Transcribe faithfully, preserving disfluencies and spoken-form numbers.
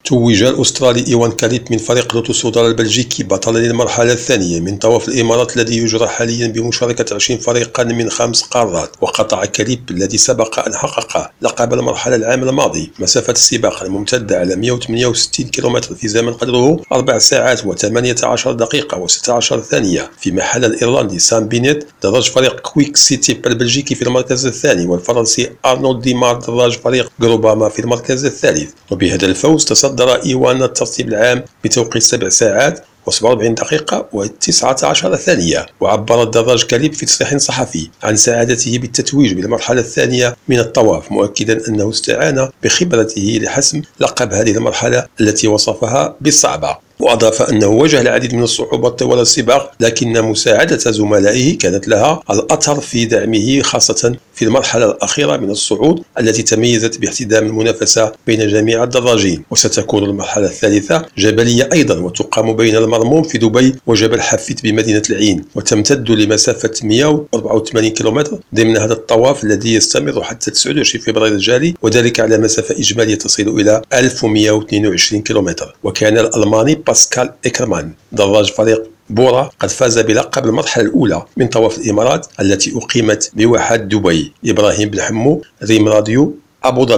توج الأسترالي إيوان كاليب من فريق لوتو سودال البلجيكي بطلا للمرحلة الثانية من طواف الإمارات الذي يجرى حاليا بمشاركة عشرين فريقا من خمس قارات. وقطع كاليب الذي سبق أن حقق لقب المرحلة العام الماضي مسافة السباق الممتدة على مئة وثمانية وستين كيلومتر في زمن قدره أربع ساعات وثمانية عشر دقيقة وستة عشر ثانية، فيما حل الإيرلندي سام بينيت دراج فريق كويك سيتي البلجيكي في المركز الثاني، والفرنسي أرنولد ديمار دراج فريق جروباما في المركز الثالث. وبهذا الفوز تصدر إيوان الترتيب العام بتوقيت سبع ساعات وسبعة وأربعين دقيقة وتسعة عشر ثانية. وعبر الدراج كاليب في تصريح صحفي عن سعادته بالتتويج بالمرحلة الثانية من الطواف، مؤكدا أنه استعان بخبرته لحسم لقب هذه المرحلة التي وصفها بالصعبة. وأضاف أنه واجه العديد من الصعوبات طوال السباق، لكن مساعدة زملائه كانت لها الأثر في دعمه، خاصة في المرحلة الأخيرة من الصعود التي تميزت باحتدام المنافسة بين جميع الدراجين. وستكون المرحلة الثالثة جبلية أيضا، وتقام بين المرموم في دبي وجبل حفيت بمدينة العين، وتمتد لمسافة مئة وأربعة وثمانين كيلومتر ضمن هذا الطواف الذي يستمر حتى تسعة وعشرين فبراير الجاري، وذلك على مسافة إجمالية تصل إلى ألف ومئة واثنين وعشرين كيلومتر. وكان الألماني باسكال إكرمان دراج فريق بورا قد فاز بلقب المرحلة الأولى من طواف الإمارات التي أقيمت بواحات دبي. إبراهيم بن حمو، ريم راديو، أبو ظبي.